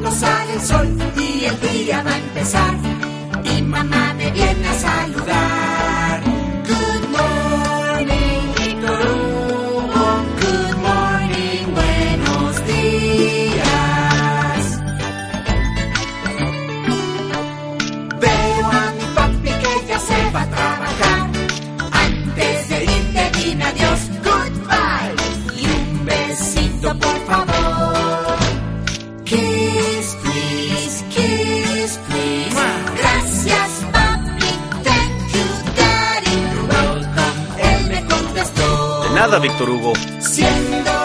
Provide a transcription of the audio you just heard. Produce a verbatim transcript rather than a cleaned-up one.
pronto sale el sol y el día va a empezar. Y mamá me viene a saludar. Good morning, Víctor Hugo. Good morning, buenos días. Veo a mi papi que ya se va a trabajar. Antes de irte dime adiós, goodbye. Y un besito por favor. Kiss, please, kiss, please. Gracias, papi, thank you, daddy. You're welcome, él me contestó. De nada, Víctor Hugo. Siendo